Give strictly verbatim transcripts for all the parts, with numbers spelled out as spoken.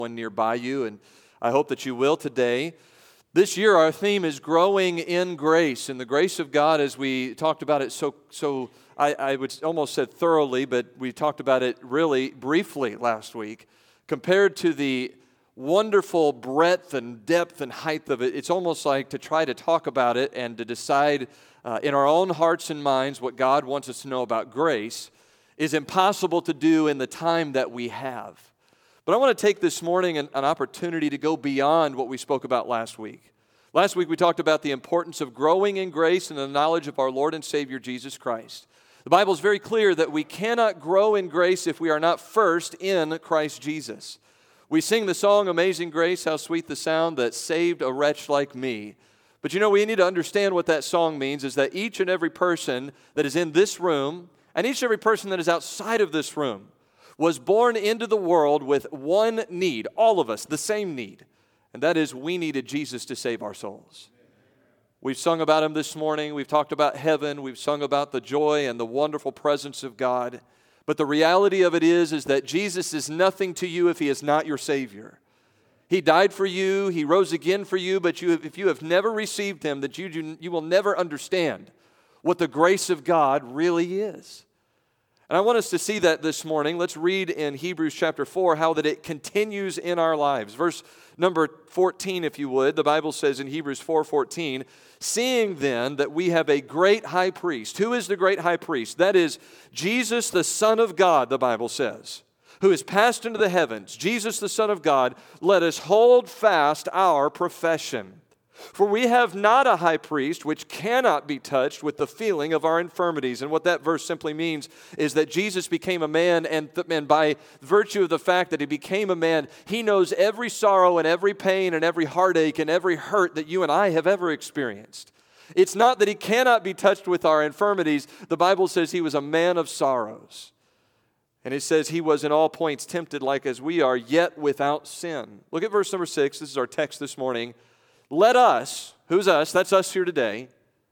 one nearby you, and I hope that you will today. This year, our theme is growing in grace, and the grace of God, as we talked about it so, so I, I would almost said thoroughly, but we talked about it really briefly last week, compared to the wonderful breadth and depth and height of it. It's almost like to try to talk about it and to decide uh, in our own hearts and minds what God wants us to know about grace is impossible to do in the time that we have. But I want to take this morning an, an opportunity to go beyond what we spoke about last week. Last week we talked about the importance of growing in grace and the knowledge of our Lord and Savior Jesus Christ. The Bible is very clear that we cannot grow in grace if we are not first in Christ Jesus. We sing the song, Amazing Grace, how sweet the sound that saved a wretch like me. But you know, we need to understand what that song means is that each and every person that is in this room and each and every person that is outside of this room was born into the world with one need, all of us, the same need, and that is we needed Jesus to save our souls. We've sung about Him this morning. We've talked about heaven. We've sung about the joy and the wonderful presence of God. But the reality of it is, is that Jesus is nothing to you if He is not your Savior. He died for you. He rose again for you. But you, if you have never received Him, that you, you will never understand what the grace of God really is. And I want us to see that this morning. Let's read in Hebrews chapter four how that it continues in our lives. Verse number fourteen, if you would, the Bible says in Hebrews four fourteen, seeing then that we have a great high priest. Who is the great high priest? That is Jesus, the Son of God, the Bible says, who is passed into the heavens. Jesus, the Son of God, let us hold fast our profession. For we have not a high priest which cannot be touched with the feeling of our infirmities. And what that verse simply means is that Jesus became a man, and, th- and by virtue of the fact that He became a man, He knows every sorrow and every pain and every heartache and every hurt that you and I have ever experienced. It's not that He cannot be touched with our infirmities. The Bible says He was a man of sorrows. And it says He was in all points tempted like as we are, yet without sin. Look at verse number six. This is our text this morning. Let us, who's us? That's us here today.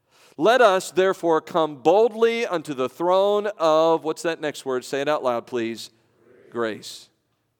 Let us therefore come boldly unto the throne of, what's that next word? Say it out loud, please. Grace. Grace.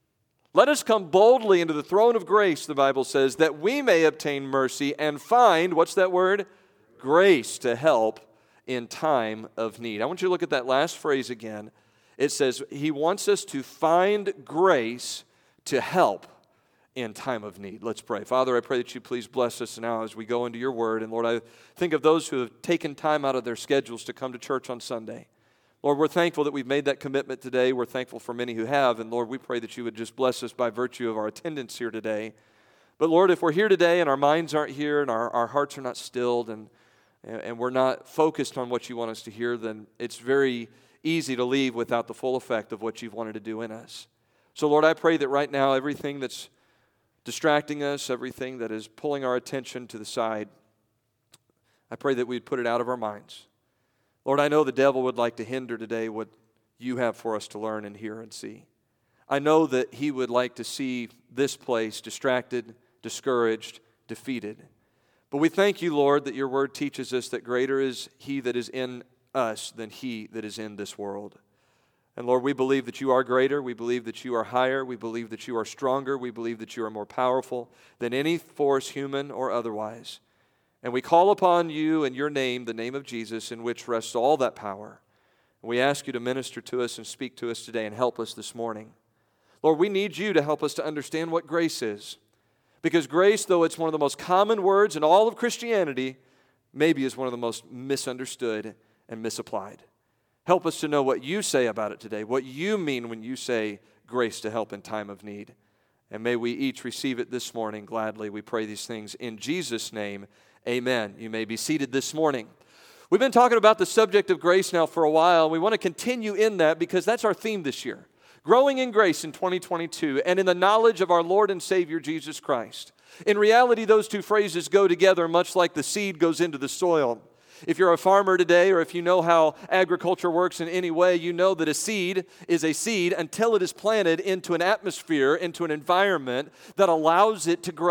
Let us come boldly into the throne of grace, the Bible says, that we may obtain mercy and find, what's that word? Grace to help in time of need. I want you to look at that last phrase again. It says He wants us to find grace to help in time of need. Let's pray. Father, I pray that You please bless us now as we go into Your word. And Lord, I think of those who have taken time out of their schedules to come to church on Sunday. Lord, we're thankful that we've made that commitment today. We're thankful for many who have. And Lord, we pray that You would just bless us by virtue of our attendance here today. But Lord, if we're here today and our minds aren't here and our, our hearts are not stilled and, and we're not focused on what You want us to hear, then it's very easy to leave without the full effect of what You've wanted to do in us. So Lord, I pray that right now everything that's distracting us, everything that is pulling our attention to the side, I pray that we'd put it out of our minds. Lord, I know the devil would like to hinder today what You have for us to learn and hear and see. I know that he would like to see this place distracted, discouraged, defeated. But we thank You, Lord, that Your word teaches us that greater is He that is in us than he that is in this world. And Lord, we believe that You are greater. We believe that You are higher. We believe that You are stronger. We believe that You are more powerful than any force, human or otherwise. And we call upon You in Your name, the name of Jesus, in which rests all that power. And we ask You to minister to us and speak to us today and help us this morning. Lord, we need You to help us to understand what grace is. Because grace, though it's one of the most common words in all of Christianity, maybe is one of the most misunderstood and misapplied. Help us to know what You say about it today, what You mean when You say grace to help in time of need. And may we each receive it this morning gladly. We pray these things in Jesus' name. Amen. You may be seated this morning. We've been talking about the subject of grace now for a while. We want to continue in that because that's our theme this year. Growing in grace in twenty twenty-two and in the knowledge of our Lord and Savior Jesus Christ. In reality, those two phrases go together much like the seed goes into the soil. If you're a farmer today, or if you know how agriculture works in any way, you know that a seed is a seed until it is planted into an atmosphere, into an environment that allows it to grow.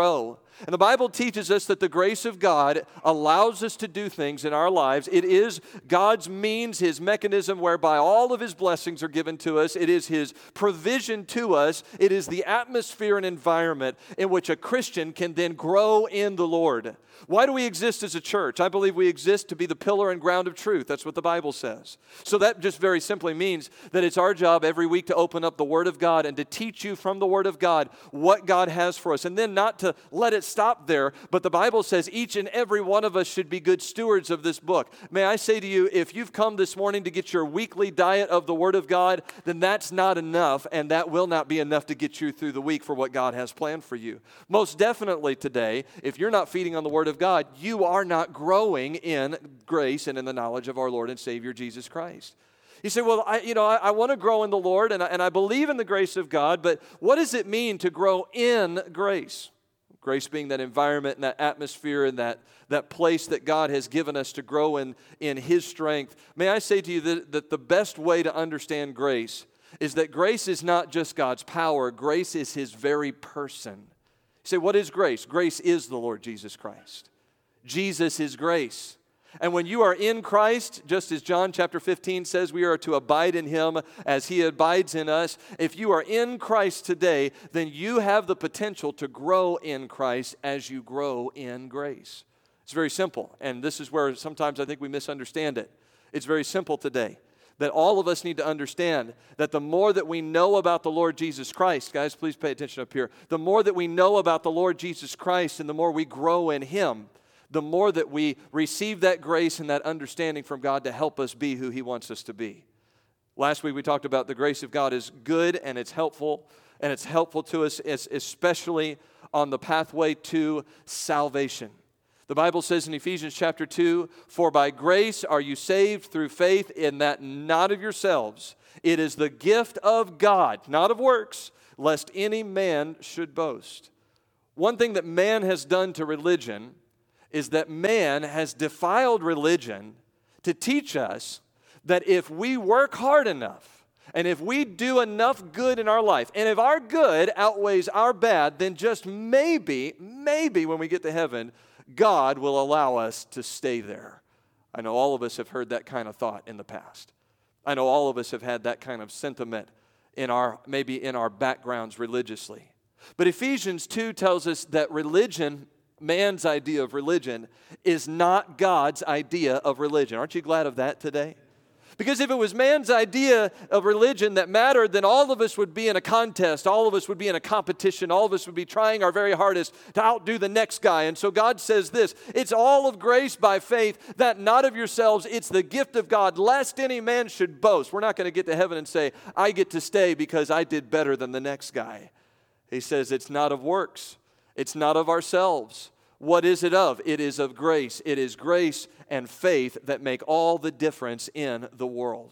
And the Bible teaches us that the grace of God allows us to do things in our lives. It is God's means, His mechanism whereby all of His blessings are given to us. It is His provision to us. It is the atmosphere and environment in which a Christian can then grow in the Lord. Why do we exist as a church? I believe we exist to be the pillar and ground of truth. That's what the Bible says. So that just very simply means that it's our job every week to open up the Word of God and to teach you from the Word of God what God has for us. And then not to let it stop there, but the Bible says each and every one of us should be good stewards of this book. May I say to you, if you've come this morning to get your weekly diet of the Word of God, then that's not enough, and that will not be enough to get you through the week for what God has planned for you. Most definitely today, if you're not feeding on the Word of God, you are not growing in grace and in the knowledge of our Lord and Savior Jesus Christ. You say, well, I, you know, I, I want to grow in the Lord, and I, and I believe in the grace of God, but what does it mean to grow in grace? Grace being that environment and that atmosphere and that, that place that God has given us to grow in, in His strength. May I say to you that, that the best way to understand grace is that grace is not just God's power, grace is His very person. You say, what is grace? Grace is the Lord Jesus Christ. Jesus is grace. And when you are in Christ, just as John chapter fifteen says, we are to abide in Him as He abides in us. If you are in Christ today, then you have the potential to grow in Christ as you grow in grace. It's very simple, and this is where sometimes I think we misunderstand it. It's very simple today, that all of us need to understand that the more that we know about the Lord Jesus Christ, guys, please pay attention up here, the more that we know about the Lord Jesus Christ and the more we grow in Him, the more that we receive that grace and that understanding from God to help us be who He wants us to be. Last week we talked about the grace of God is good and it's helpful, and it's helpful to us especially on the pathway to salvation. The Bible says in Ephesians chapter two, for by grace are you saved through faith, in that not of yourselves. It is the gift of God, not of works, lest any man should boast. One thing that man has done to religion is that man has defiled religion to teach us that if we work hard enough and if we do enough good in our life, and if our good outweighs our bad, then just maybe, maybe when we get to heaven, God will allow us to stay there. I know all of us have heard that kind of thought in the past. I know all of us have had that kind of sentiment in our, maybe in our backgrounds religiously. But Ephesians two tells us that religion, man's idea of religion, is not God's idea of religion. Aren't you glad of that today? Because if it was man's idea of religion that mattered, then all of us would be in a contest. All of us would be in a competition. All of us would be trying our very hardest to outdo the next guy. And so God says this, it's all of grace by faith, that not of yourselves, it's the gift of God, lest any man should boast. We're not going to get to heaven and say, I get to stay because I did better than the next guy. He says it's not of works. It's not of ourselves. What is it of? It is of grace. It is grace and faith that make all the difference in the world.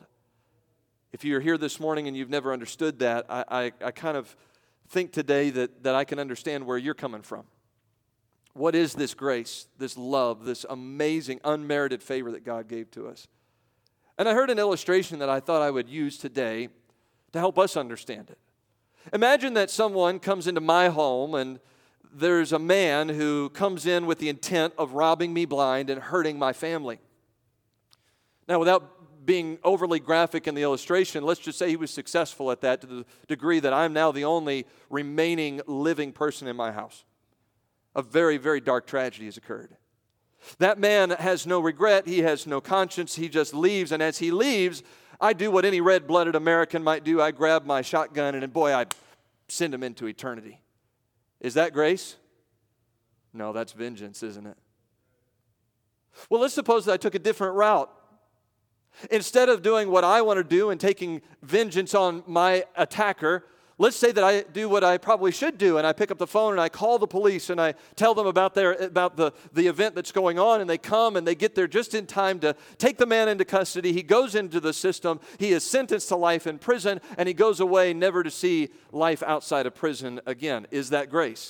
If you're here this morning and you've never understood that, I, I, I kind of think today that, that I can understand where you're coming from. What is this grace, this love, this amazing, unmerited favor that God gave to us? And I heard an illustration that I thought I would use today to help us understand it. Imagine that someone comes into my home and there's a man who comes in with the intent of robbing me blind and hurting my family. Now, without being overly graphic in the illustration, let's just say he was successful at that to the degree that I'm now the only remaining living person in my house. A very, very dark tragedy has occurred. That man has no regret. He has no conscience. He just leaves, and as he leaves, I do what any red-blooded American might do. I grab my shotgun, and boy, I send him into eternity. Is that grace? No, that's vengeance, isn't it? Well, let's suppose that I took a different route. Instead of doing what I want to do and taking vengeance on my attacker, let's say that I do what I probably should do, and I pick up the phone and I call the police and I tell them about their about the, the event that's going on, and they come and they get there just in time to take the man into custody. He goes into the system. He is sentenced to life in prison, and he goes away never to see life outside of prison again. Is that grace?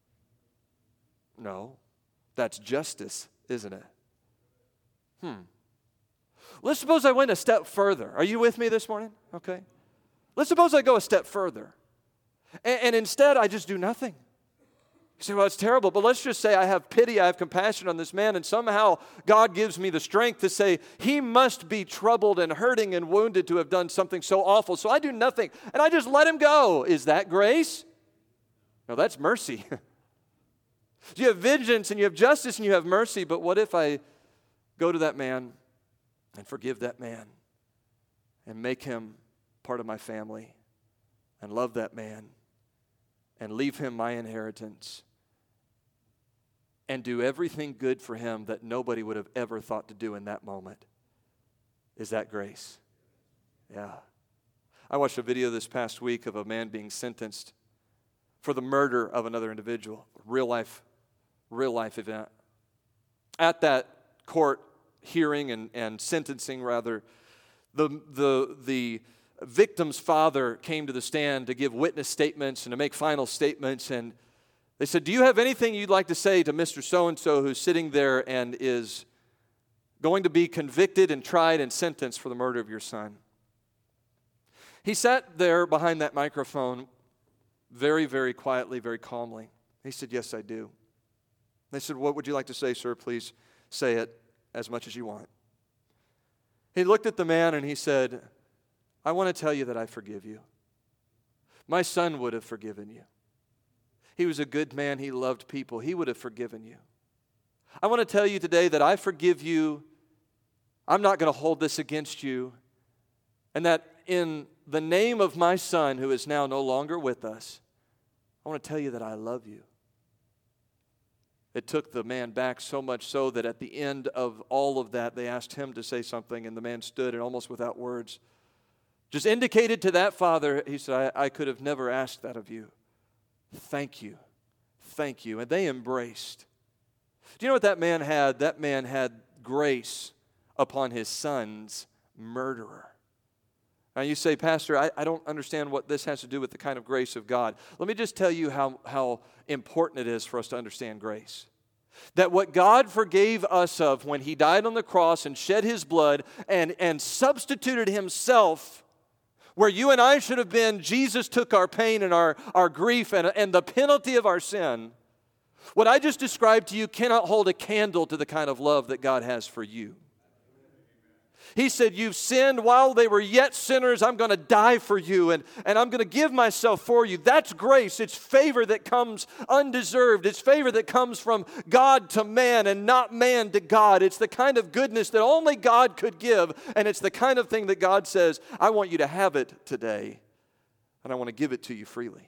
No. That's justice, isn't it? Hmm. Let's suppose I went a step further. Are you with me this morning? Okay. Let's suppose I go a step further, and, and instead I just do nothing. You say, well, it's terrible, but let's just say I have pity, I have compassion on this man, and somehow God gives me the strength to say, he must be troubled and hurting and wounded to have done something so awful, so I do nothing, and I just let him go. Is that grace? No, that's mercy. You have vengeance and you have justice and you have mercy, but what if I go to that man and forgive that man and make him part of my family and love that man and leave him my inheritance and do everything good for him that nobody would have ever thought to do in that moment? Is that grace? Yeah. I watched a video this past week of a man being sentenced for the murder of another individual, real life, real life event. At that court hearing and, and sentencing, rather, the, the, the victim's father came to the stand to give witness statements and to make final statements, and they said, do you have anything you'd like to say to Mister So-and-so who's sitting there and is going to be convicted and tried and sentenced for the murder of your son? He sat there behind that microphone very, very quietly, very calmly. He said, yes, I do. They said, what would you like to say, sir? Please say it as much as you want. He looked at the man and he said, I want to tell you that I forgive you. My son would have forgiven you. He was a good man. He loved people. He would have forgiven you. I want to tell you today that I forgive you. I'm not going to hold this against you. And that in the name of my son, who is now no longer with us, I want to tell you that I love you. It took the man back so much so that at the end of all of that, they asked him to say something, and the man stood and almost without words just indicated to that father, he said, I, I could have never asked that of you. Thank you. Thank you. And they embraced. Do you know what that man had? That man had grace upon his son's murderer. Now you say, Pastor, I, I don't understand what this has to do with the kind of grace of God. Let me just tell you how, how important it is for us to understand grace. That what God forgave us of when He died on the cross and shed His blood and, and substituted Himself where you and I should have been, Jesus took our pain and our, our grief and, and the penalty of our sin. What I just described to you cannot hold a candle to the kind of love that God has for you. He said, you've sinned while they were yet sinners. I'm going to die for you, and, and I'm going to give myself for you. That's grace. It's favor that comes undeserved. It's favor that comes from God to man and not man to God. It's the kind of goodness that only God could give, and it's the kind of thing that God says, I want you to have it today, and I want to give it to you freely.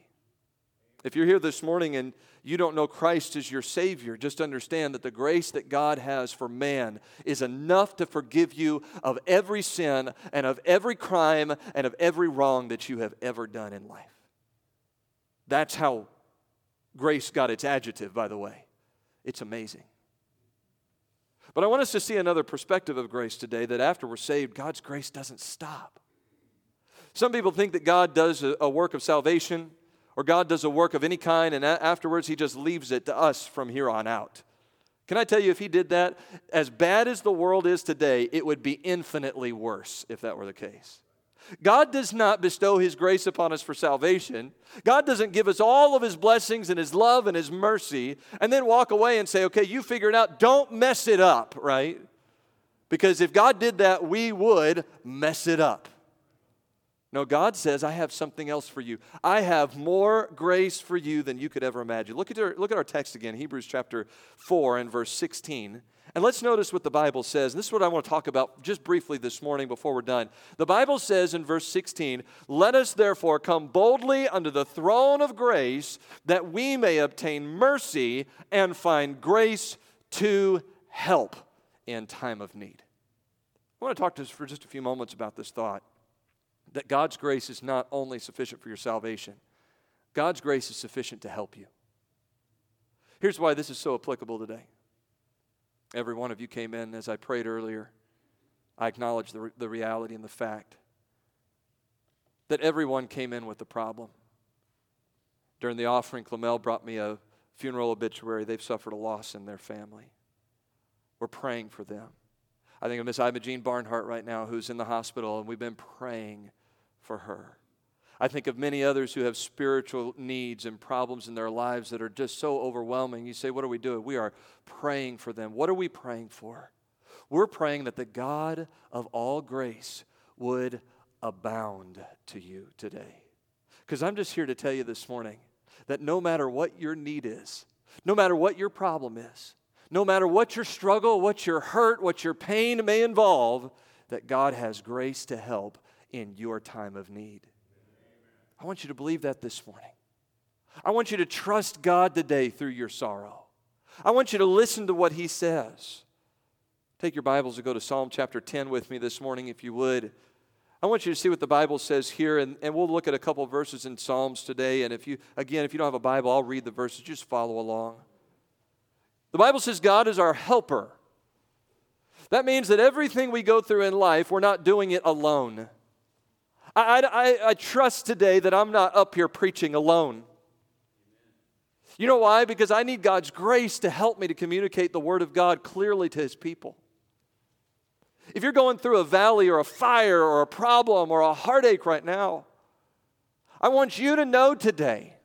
If you're here this morning and you don't know Christ as your Savior, just understand that the grace that God has for man is enough to forgive you of every sin and of every crime and of every wrong that you have ever done in life. That's how grace got its adjective, by the way. It's amazing. But I want us to see another perspective of grace today, that after we're saved, God's grace doesn't stop. Some people think that God does a, a work of salvation, or God does a work of any kind, and afterwards He just leaves it to us from here on out. Can I tell you, if He did that, as bad as the world is today, it would be infinitely worse if that were the case. God does not bestow His grace upon us for salvation. God doesn't give us all of His blessings and His love and His mercy and then walk away and say, okay, you figure it out. Don't mess it up, right? Because if God did that, we would mess it up. No, God says, I have something else for you. I have more grace for you than you could ever imagine. Look at our, look at our text again, Hebrews chapter four and verse sixteen. And let's notice what the Bible says. And this is what I want to talk about just briefly this morning before we're done. The Bible says in verse sixteen, let us therefore come boldly unto the throne of grace, that we may obtain mercy and find grace to help in time of need. I want to talk to us for just a few moments about this thought. That God's grace is not only sufficient for your salvation, God's grace is sufficient to help you. Here's why this is so applicable today. Every one of you came in, as I prayed earlier, I acknowledge the, the reality and the fact that everyone came in with a problem. During the offering, Clemel brought me a funeral obituary. They've suffered a loss in their family. We're praying for them. I think of Miss Imogene Barnhart right now, who's in the hospital, and we've been praying for her. I think of many others who have spiritual needs and problems in their lives that are just so overwhelming. You say, what are we doing? We are praying for them. What are we praying for? We're praying that the God of all grace would abound to you today. Because I'm just here to tell you this morning that no matter what your need is, no matter what your problem is, no matter what your struggle, what your hurt, what your pain may involve, that God has grace to help in your time of need. I want you to believe that this morning. I want you to trust God today through your sorrow. I want you to listen to what He says. Take your Bibles and go to Psalm chapter ten with me this morning, if you would. I want you to see what the Bible says here, and, and we'll look at a couple of verses in Psalms today. And if you, again, if you don't have a Bible, I'll read the verses. Just follow along. The Bible says God is our helper. That means that everything we go through in life, we're not doing it alone. I, I, I trust today that I'm not up here preaching alone. You know why? Because I need God's grace to help me to communicate the Word of God clearly to His people. If you're going through a valley or a fire or a problem or a heartache right now, I want you to know today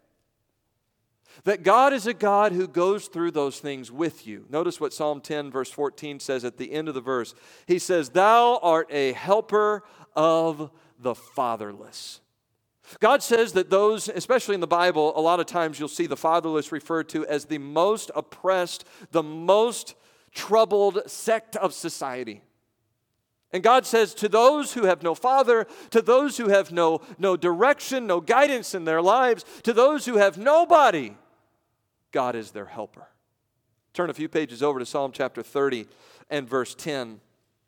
that God is a God who goes through those things with you. Notice what Psalm ten verse fourteen says at the end of the verse. He says, "Thou art a helper of the fatherless." God says that those, especially in the Bible, a lot of times you'll see the fatherless referred to as the most oppressed, the most troubled sect of society. And God says to those who have no father, to those who have no, no direction, no guidance in their lives, to those who have nobody, God is their helper. Turn a few pages over to Psalm chapter thirty and verse ten.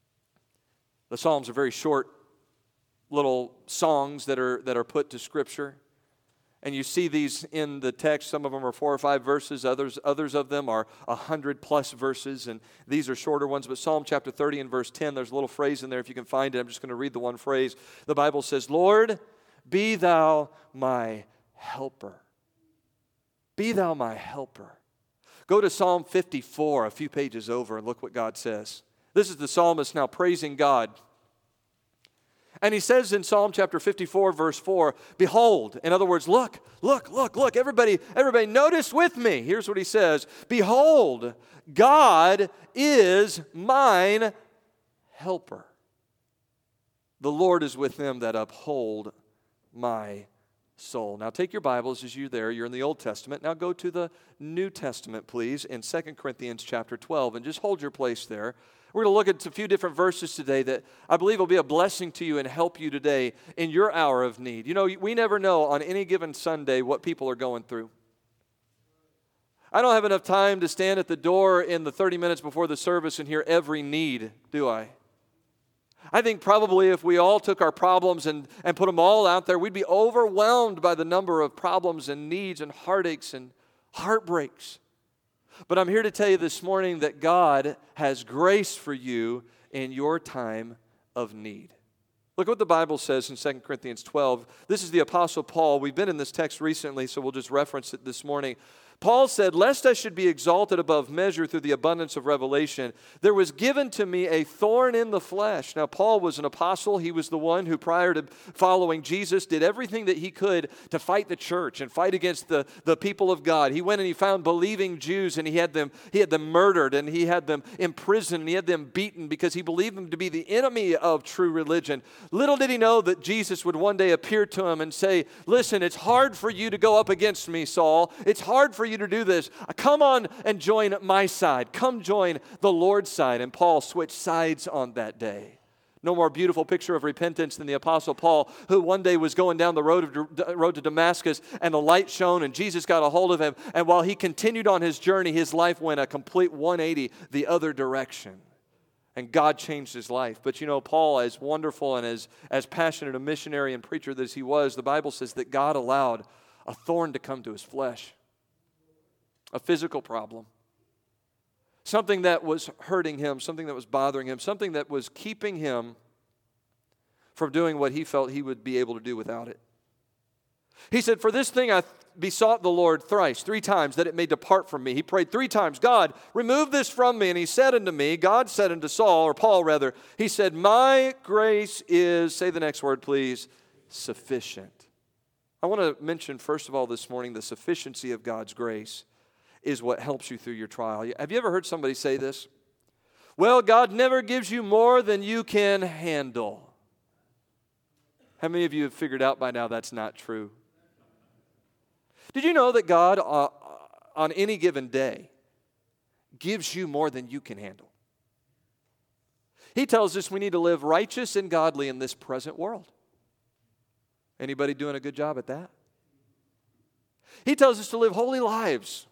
The Psalms are very short little songs that are, that are put to Scripture. And you see these in the text. Some of them are four or five verses. Others, others of them are a hundred plus verses. And these are shorter ones. But Psalm chapter thirty and verse ten, there's a little phrase in there if you can find it. I'm just going to read the one phrase. The Bible says, "Lord, be thou my helper." Be thou my helper. Go to Psalm fifty-four, a few pages over, and look what God says. This is the psalmist now praising God. And he says in Psalm chapter fifty-four, verse four, "Behold," in other words, look, look, look, look, everybody, everybody notice with me. Here's what he says. "Behold, God is mine helper. The Lord is with them that uphold my soul." Now take your Bibles as you're there. You're in the Old Testament. Now go to the New Testament, please, in Second Corinthians chapter twelve, and just hold your place there. We're going to look at a few different verses today that I believe will be a blessing to you and help you today in your hour of need. You know, we never know on any given Sunday what people are going through. I don't have enough time to stand at the door in the thirty minutes before the service and hear every need, do I? I think probably if we all took our problems and, and put them all out there, we'd be overwhelmed by the number of problems and needs and heartaches and heartbreaks. But I'm here to tell you this morning that God has grace for you in your time of need. Look what the Bible says in Second Corinthians twelve. This is the Apostle Paul. We've been in this text recently, so we'll just reference it this morning. Paul said, "Lest I should be exalted above measure through the abundance of revelation, there was given to me a thorn in the flesh." Now, Paul was an apostle. He was the one who, prior to following Jesus, did everything that he could to fight the church and fight against the, the people of God. He went and he found believing Jews, and he had them he had them murdered, and he had them imprisoned, and he had them beaten because he believed them to be the enemy of true religion. Little did he know that Jesus would one day appear to him and say, "Listen, it's hard for you to go up against me, Saul. It's hard for you to do this. Come on and join my side. Come join the Lord's side." And Paul switched sides on that day. No more beautiful picture of repentance than the Apostle Paul, who one day was going down the road, of, road to Damascus, and the light shone, and Jesus got a hold of him. And while he continued on his journey, his life went a complete one eighty the other direction. And God changed his life. But you know, Paul, as wonderful and as, as passionate a missionary and preacher as he was, the Bible says that God allowed a thorn to come to his flesh. A physical problem. Something that was hurting him, something that was bothering him, something that was keeping him from doing what he felt he would be able to do without it. He said, "For this thing I besought the Lord thrice, three times, that it may depart from me." He prayed three times, "God, remove this from me." And he said unto me, God said unto Saul, or Paul rather, he said, "My grace is," say the next word please, "sufficient." I want to mention, first of all, this morning, the sufficiency of God's grace is what helps you through your trial. Have you ever heard somebody say this? Well, God never gives you more than you can handle. How many of you have figured out by now that's not true? Did you know that God, uh, on any given day, gives you more than you can handle? He tells us we need to live righteous and godly in this present world. Anybody doing a good job at that? He tells us to live holy lives.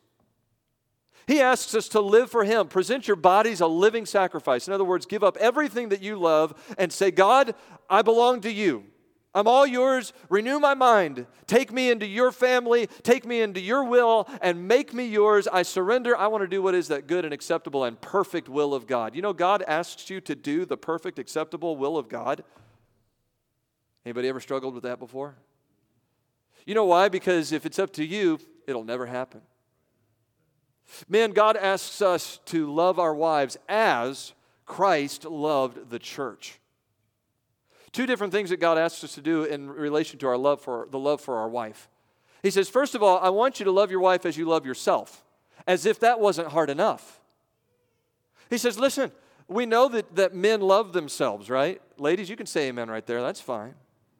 He asks us to live for Him. Present your bodies a living sacrifice. In other words, give up everything that you love and say, God, I belong to you. I'm all yours. Renew my mind. Take me into your family. Take me into your will and make me yours. I surrender. I want to do what is that good and acceptable and perfect will of God. You know, God asks you to do the perfect, acceptable will of God. Anybody ever struggled with that before? You know why? Because if it's up to you, it'll never happen. Man, God asks us to love our wives as Christ loved the church. Two different things that God asks us to do in relation to our love for the love for our wife. He says, first of all, I want you to love your wife as you love yourself, as if that wasn't hard enough. He says, listen, we know that, that men love themselves, right? Ladies, you can say amen right there. That's fine.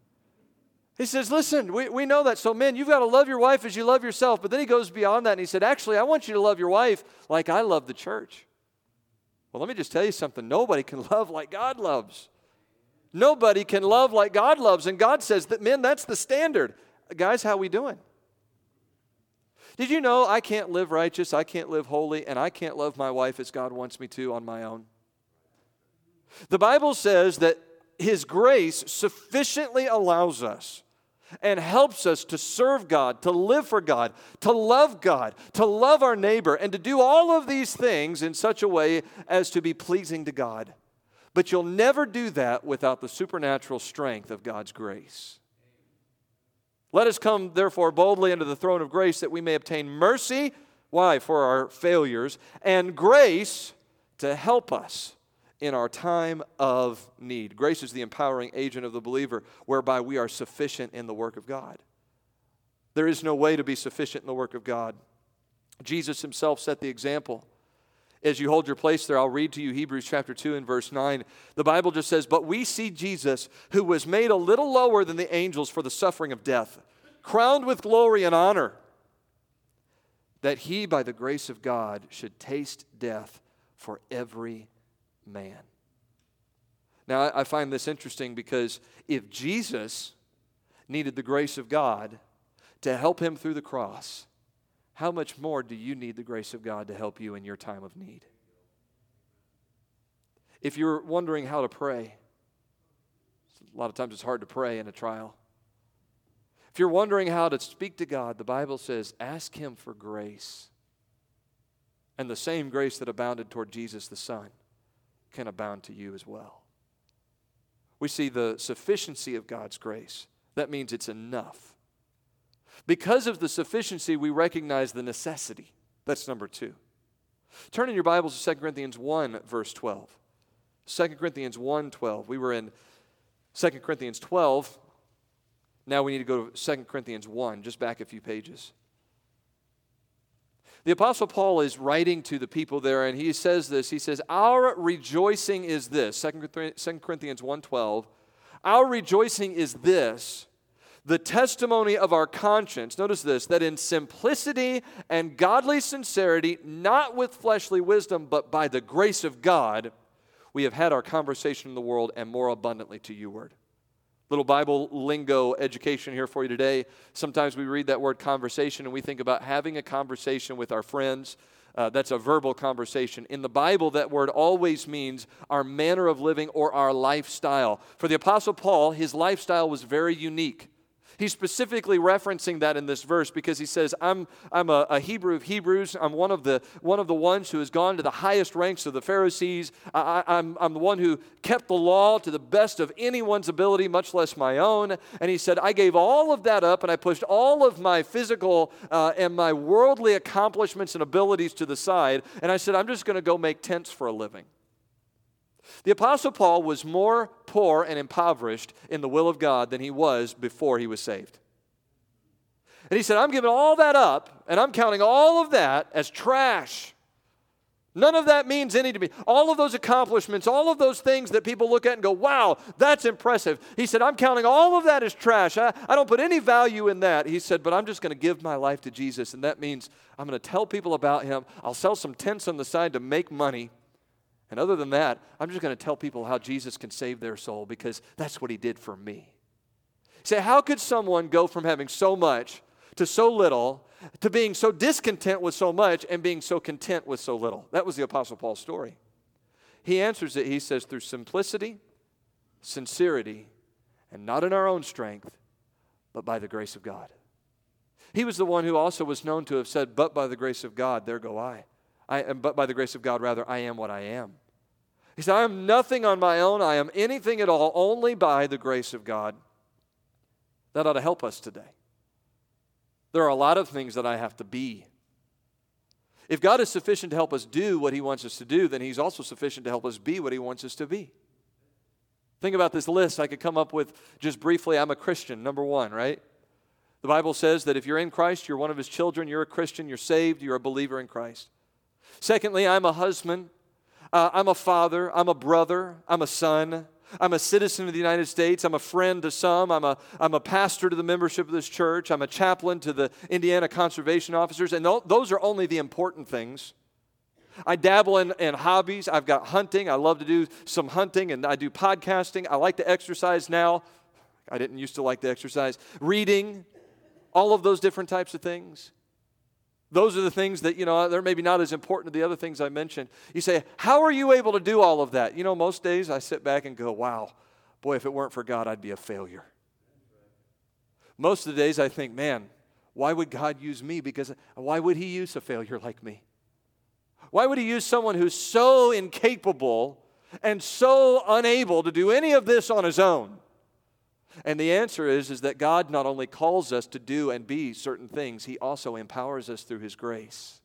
He says, listen, we, we know that. So men, you've got to love your wife as you love yourself. But then he goes beyond that and he said, actually, I want you to love your wife like I love the church. Well, let me just tell you something. Nobody can love like God loves. Nobody can love like God loves. And God says that, men, that's the standard. Guys, how we doing? Did you know I can't live righteous, I can't live holy, and I can't love my wife as God wants me to on my own? The Bible says that His grace sufficiently allows us and helps us to serve God, to live for God, to love God, to love our neighbor, and to do all of these things in such a way as to be pleasing to God. But you'll never do that without the supernatural strength of God's grace. Let us come, therefore, boldly into the throne of grace that we may obtain mercy, why? For our failures, and grace to help us in our time of need. Grace is the empowering agent of the believer, whereby we are sufficient in the work of God. There is no way to be sufficient in the work of God. Jesus Himself set the example. As you hold your place there, I'll read to you Hebrews chapter two and verse nine. The Bible just says, but we see Jesus, who was made a little lower than the angels for the suffering of death, crowned with glory and honor, that He, by the grace of God, should taste death for every man. Now, I find this interesting because if Jesus needed the grace of God to help Him through the cross, how much more do you need the grace of God to help you in your time of need? If you're wondering how to pray, a lot of times it's hard to pray in a trial. If you're wondering how to speak to God, the Bible says, ask Him for grace. And the same grace that abounded toward Jesus the Son can abound to you as well. We see the sufficiency of God's grace. That means it's enough. Because of the sufficiency, we recognize the necessity. That's number two. Turn in your Bibles to Second Corinthians one, verse twelve. Second Corinthians one, twelve. We were in Second Corinthians twelve. Now we need to go to Second Corinthians one, just back a few pages. The Apostle Paul is writing to the people there, and he says this. He says, our rejoicing is this. Second Corinthians one, twelve. Our rejoicing is this, the testimony of our conscience, notice this, that in simplicity and godly sincerity, not with fleshly wisdom, but by the grace of God, we have had our conversation in the world and more abundantly to you word. Little Bible lingo education here for you today. Sometimes we read that word conversation and we think about having a conversation with our friends. Uh, that's a verbal conversation. In the Bible, that word always means our manner of living or our lifestyle. For the Apostle Paul, his lifestyle was very unique. He's specifically referencing that in this verse because he says, I'm, I'm a, a Hebrew of Hebrews. I'm one of the one of the ones who has gone to the highest ranks of the Pharisees. I, I, I'm, I'm the one who kept the law to the best of anyone's ability, much less my own. And he said, I gave all of that up and I pushed all of my physical uh, and my worldly accomplishments and abilities to the side. And I said, I'm just going to go make tents for a living. The Apostle Paul was more poor and impoverished in the will of God than he was before he was saved. And he said, I'm giving all that up, and I'm counting all of that as trash. None of that means anything to me. All of those accomplishments, all of those things that people look at and go, wow, that's impressive. He said, I'm counting all of that as trash. I, I don't put any value in that. He said, but I'm just going to give my life to Jesus, and that means I'm going to tell people about him. I'll sell some tents on the side to make money. And other than that, I'm just going to tell people how Jesus can save their soul because that's what he did for me. Say, how could someone go from having so much to so little, to being so discontent with so much and being so content with so little? That was the Apostle Paul's story. He answers it, he says, through simplicity, sincerity, and not in our own strength, but by the grace of God. He was the one who also was known to have said, but by the grace of God, there go I. I am, but by the grace of God, rather, I am what I am. He said, I am nothing on my own. I am anything at all, only by the grace of God. That ought to help us today. There are a lot of things that I have to be. If God is sufficient to help us do what he wants us to do, then he's also sufficient to help us be what he wants us to be. Think about this list I could come up with just briefly. I'm a Christian, number one, right? The Bible says that if you're in Christ, you're one of his children, you're a Christian, you're saved, you're a believer in Christ. Secondly, I'm a husband, uh, I'm a father, I'm a brother, I'm a son, I'm a citizen of the United States, I'm a friend to some, I'm a, I'm a pastor to the membership of this church, I'm a chaplain to the Indiana conservation officers, and th- those are only the important things. I dabble in, in hobbies. I've got hunting. I love to do some hunting, and I do podcasting. I like to exercise now. I didn't used to like to exercise. Reading, all of those different types of things. Those are the things that, you know, they're maybe not as important to the other things I mentioned. You say, how are you able to do all of that? You know, most days I sit back and go, wow, boy, if it weren't for God, I'd be a failure. Most of the days I think, man, why would God use me? Because why would he use a failure like me? Why would he use someone who's so incapable and so unable to do any of this on his own? And the answer is, is that God not only calls us to do and be certain things, he also empowers us through his grace.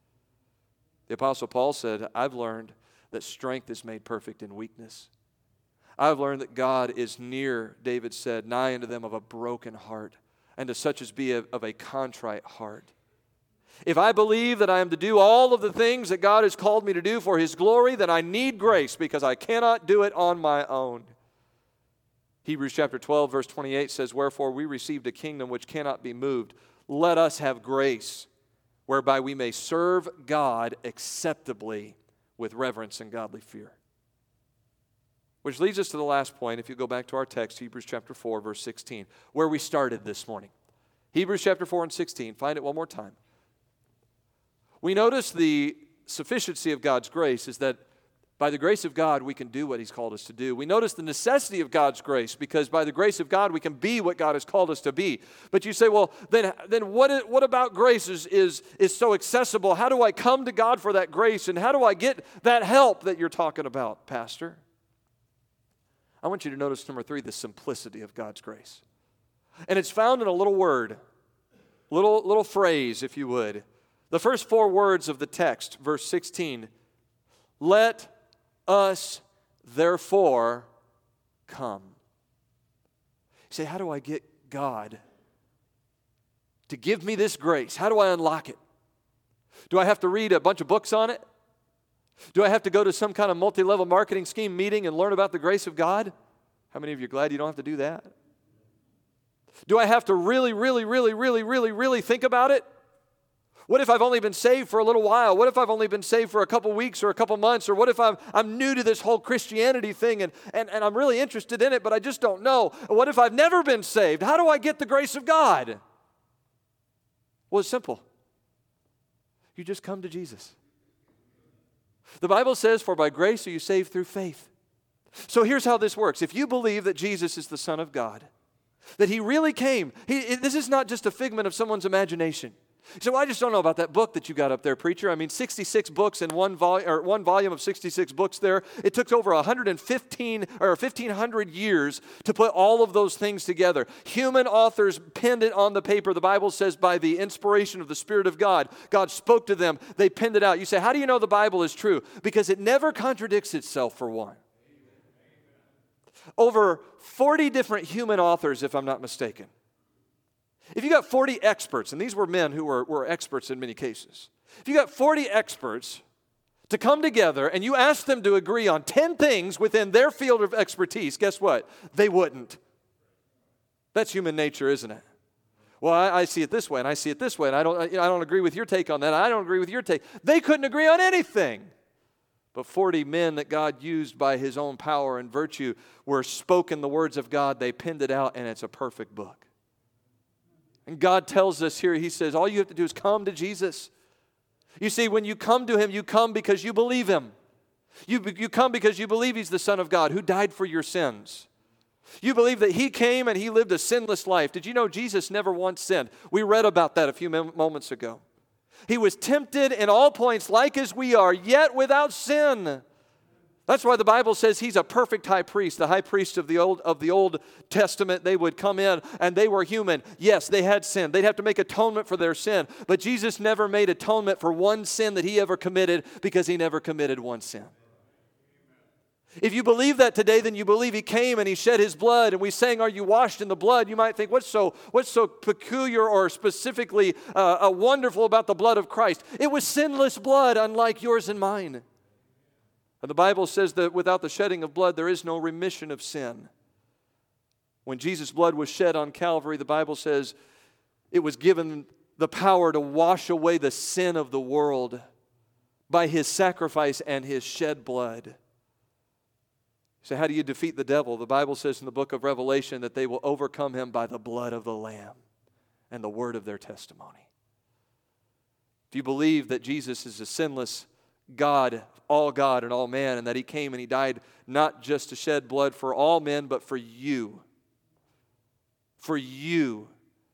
The Apostle Paul said, I've learned that strength is made perfect in weakness. I've learned that God is near, David said, nigh unto them of a broken heart, and to such as be of a contrite heart. If I believe that I am to do all of the things that God has called me to do for his glory, then I need grace because I cannot do it on my own. Hebrews chapter twelve, verse twenty-eight says, wherefore we received a kingdom which cannot be moved. Let us have grace, whereby we may serve God acceptably with reverence and godly fear. Which leads us to the last point, if you go back to our text, Hebrews chapter four, verse sixteen, where we started this morning. Hebrews chapter four and sixteen, find it one more time. We notice the sufficiency of God's grace is that by the grace of God, we can do what he's called us to do. We notice the necessity of God's grace because by the grace of God, we can be what God has called us to be. But you say, well, then, then what, is, what about grace is, is, is so accessible? How do I come to God for that grace? And how do I get that help that you're talking about, Pastor? I want you to notice, number three, the simplicity of God's grace. And it's found in a little word, little, little phrase, if you would. The first four words of the text, verse sixteen, let us therefore come. You say, how do I get God to give me this grace? How do I unlock it? Do I have to read a bunch of books on it? Do I have to go to some kind of multi-level marketing scheme meeting and learn about the grace of God? How many of you are glad you don't have to do that? Do I have to really, really, really, really, really, really think about it? What if I've only been saved for a little while? What if I've only been saved for a couple weeks or a couple months? Or what if I'm, I'm new to this whole Christianity thing and, and, and I'm really interested in it, but I just don't know? What if I've never been saved? How do I get the grace of God? Well, it's simple. You just come to Jesus. The Bible says, for by grace are you saved through faith. So here's how this works. If you believe that Jesus is the Son of God, that he really came, he, this is not just a figment of someone's imagination. So well, I just don't know about that book that you got up there, preacher. I mean, sixty-six books in one volume, or one volume of sixty-six books there. It took over one hundred fifteen or fifteen hundred years to put all of those things together. Human authors penned it on the paper. The Bible says by the inspiration of the Spirit of God, God spoke to them. They penned it out. You say, how do you know the Bible is true? Because it never contradicts itself, for one. Over forty different human authors, if I'm not mistaken. If you got forty experts, and these were men who were, were experts in many cases. If you got forty experts to come together and you ask them to agree on ten things within their field of expertise, guess what? They wouldn't. That's human nature, isn't it? Well, I, I see it this way, and I see it this way, and I don't, you know, I don't agree with your take on that. I don't agree with your take. They couldn't agree on anything. But forty men that God used by His own power and virtue were spoken the words of God. They penned it out, and it's a perfect book. And God tells us here, He says, all you have to do is come to Jesus. You see, when you come to Him, you come because you believe Him. You, you come because you believe He's the Son of God who died for your sins. You believe that He came and He lived a sinless life. Did you know Jesus never once sinned? We read about that a few moments ago. He was tempted in all points like as we are, yet without sin. That's why the Bible says He's a perfect high priest. The high priest of the Old, of the Old Testament, they would come in and they were human. Yes, they had sin. They'd have to make atonement for their sin. But Jesus never made atonement for one sin that He ever committed because He never committed one sin. If you believe that today, then you believe He came and He shed His blood, and we sang, "Are you washed in the blood?" You might think, what's so, what's so peculiar or specifically uh, uh, wonderful about the blood of Christ? It was sinless blood, unlike yours and mine. And the Bible says that without the shedding of blood, there is no remission of sin. When Jesus' blood was shed on Calvary, the Bible says it was given the power to wash away the sin of the world by His sacrifice and His shed blood. So how do you defeat the devil? The Bible says in the book of Revelation that they will overcome him by the blood of the Lamb and the word of their testimony. If you believe that Jesus is a sinless God, all God and all man, and that He came and He died not just to shed blood for all men, but for you. For you.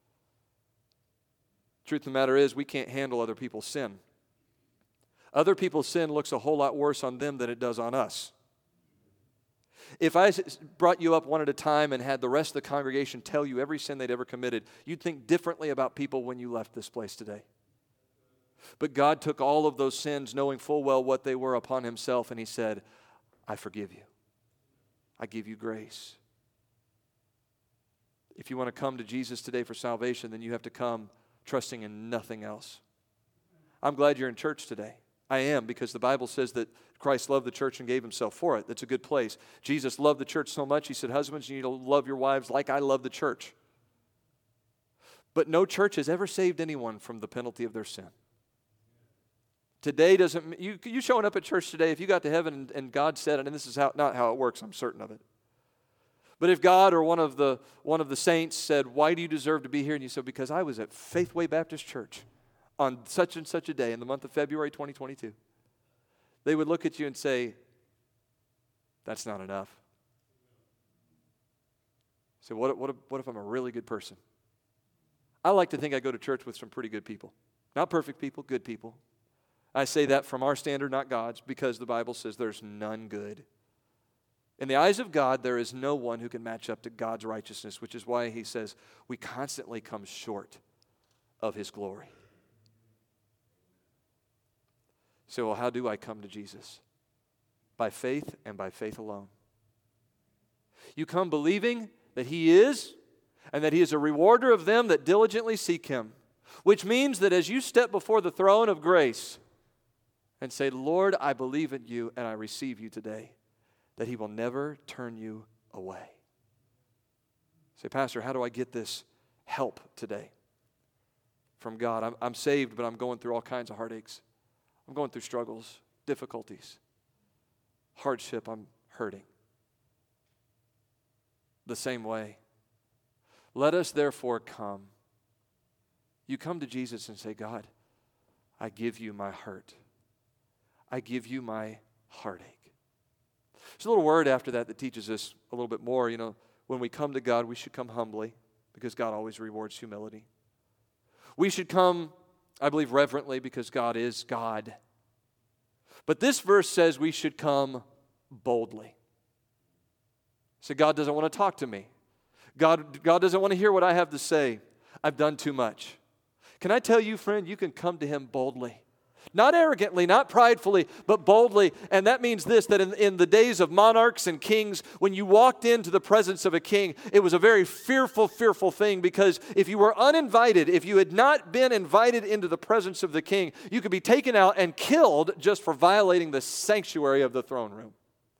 Truth of the matter is, we can't handle other people's sin. Other people's sin looks a whole lot worse on them than it does on us. If I brought you up one at a time and had the rest of the congregation tell you every sin they'd ever committed, you'd think differently about people when you left this place today. But God took all of those sins, knowing full well what they were, upon Himself, and He said, I forgive you. I give you grace. If you want to come to Jesus today for salvation, then you have to come trusting in nothing else. I'm glad you're in church today. I am, because the Bible says that Christ loved the church and gave Himself for it. That's a good place. Jesus loved the church so much, He said, husbands, you need to love your wives like I love the church. But no church has ever saved anyone from the penalty of their sin. Today doesn't, you, you showing up at church today, if you got to heaven and, and God said it, and this is how, not how it works, I'm certain of it. But if God or one of the one of the saints said, why do you deserve to be here? And you said, because I was at Faithway Baptist Church on such and such a day in the month of February twenty twenty-two. They would look at you and say, that's not enough. So what, what, if, what if I'm a really good person? I like to think I go to church with some pretty good people. Not perfect people, good people. I say that from our standard, not God's, because the Bible says there's none good. In the eyes of God, there is no one who can match up to God's righteousness, which is why He says we constantly come short of His glory. So, well, how do I come to Jesus? By faith and by faith alone. You come believing that He is, and that He is a rewarder of them that diligently seek Him, which means that as you step before the throne of grace and say, Lord, I believe in You and I receive You today, that He will never turn you away. Say, Pastor, how do I get this help today from God? I'm, I'm saved, but I'm going through all kinds of heartaches. I'm going through struggles, difficulties, hardship. I'm hurting. The same way. Let us therefore come. You come to Jesus and say, God, I give You my hurt. I give You my heartache. There's a little word after that that teaches us a little bit more. You know, when we come to God, we should come humbly, because God always rewards humility. We should come, I believe, reverently, because God is God. But this verse says we should come boldly. So God doesn't want to talk to me. God, God doesn't want to hear what I have to say. I've done too much. Can I tell you, friend, you can come to Him boldly. Not arrogantly, not pridefully, but boldly. And that means this, that in, in the days of monarchs and kings, when you walked into the presence of a king, it was a very fearful, fearful thing, because if you were uninvited, if you had not been invited into the presence of the king, you could be taken out and killed just for violating the sanctuary of the throne room.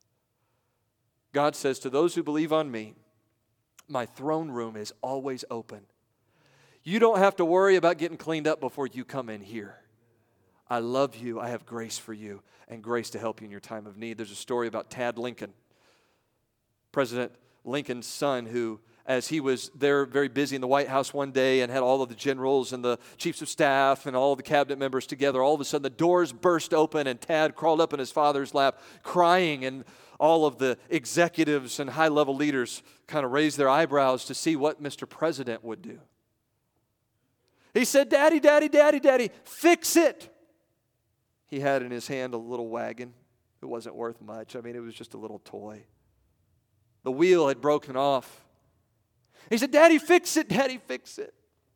God says, to those who believe on me, my throne room is always open. You don't have to worry about getting cleaned up before you come in here. I love you. I have grace for you and grace to help you in your time of need. There's a story about Tad Lincoln, President Lincoln's son, who, as he was there very busy in the White House one day and had all of the generals and the chiefs of staff and all of the cabinet members together, all of a sudden the doors burst open and Tad crawled up in his father's lap crying, and all of the executives and high-level leaders kind of raised their eyebrows to see what Mister President would do. He said, "Daddy, Daddy, Daddy, Daddy, fix it." He had in his hand a little wagon. It wasn't worth much. I mean, it was just a little toy. The wheel had broken off. He said, "Daddy, fix it, Daddy, fix it."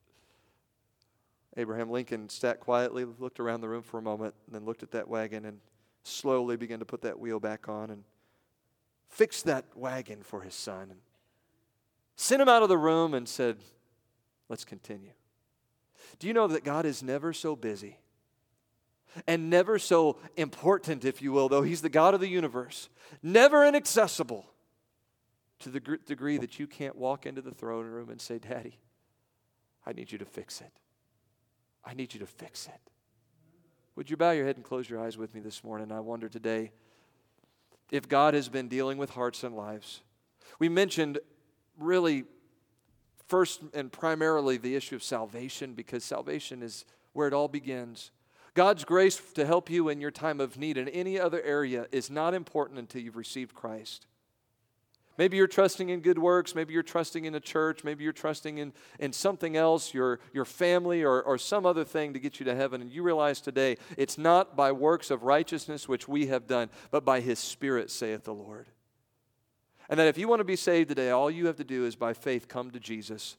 Abraham Lincoln sat quietly, looked around the room for a moment, and then looked at that wagon and slowly began to put that wheel back on and fixed that wagon for his son. And sent him out of the room and said, "Let's continue." Do you know that God is never so busy and never so important, if you will, though He's the God of the universe, never inaccessible, to the gr- degree that you can't walk into the throne room and say, "Daddy, I need you to fix it. I need you to fix it." Would you bow your head and close your eyes with me this morning? I wonder today if God has been dealing with hearts and lives. We mentioned really first and primarily the issue of salvation, because salvation is where it all begins. God's grace to help you in your time of need in any other area is not important until you've received Christ. Maybe you're trusting in good works. Maybe you're trusting in a church. Maybe you're trusting in, in something else, your, your family or, or some other thing to get you to heaven. And you realize today it's not by works of righteousness which we have done, but by His Spirit, saith the Lord. And that if you want to be saved today, all you have to do is by faith come to Jesus.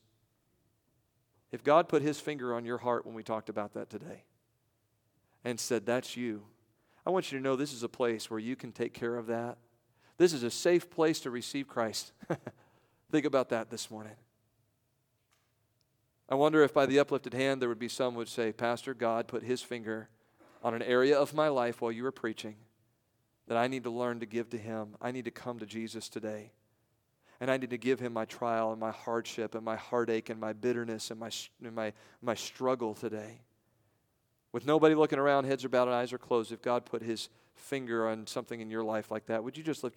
If God put His finger on your heart when we talked about that today and said, "That's you," I want you to know this is a place where you can take care of that. This is a safe place to receive Christ. Think about that this morning. I wonder if by the uplifted hand there would be some who would say, "Pastor, God put His finger on an area of my life while you were preaching that I need to learn to give to Him. I need to come to Jesus today. And I need to give Him my trial and my hardship and my heartache and my bitterness and my, and my, my struggle today." With nobody looking around, heads are bowed and eyes are closed, if God put His finger on something in your life like that, would you just lift